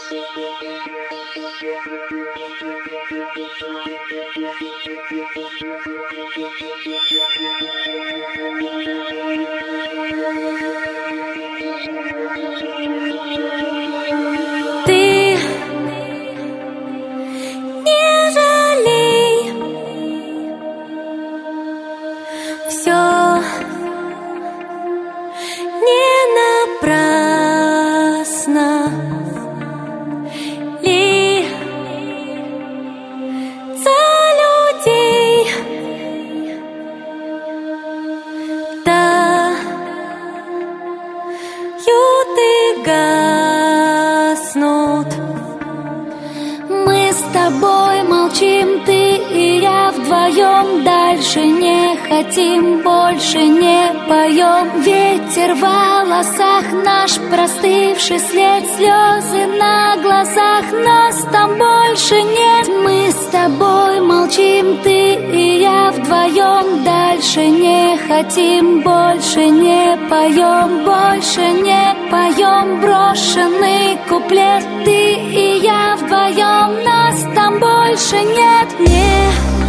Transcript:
Дальше не хотим, больше не поем. Ветер в волосах, наш простывший след, слезы на глазах, нас там больше нет. Мы с тобой молчим, ты и я вдвоем. Дальше не хотим, больше не поем, больше не поем. Брошенный куплет, ты и я вдвоем, нас там больше нет. Не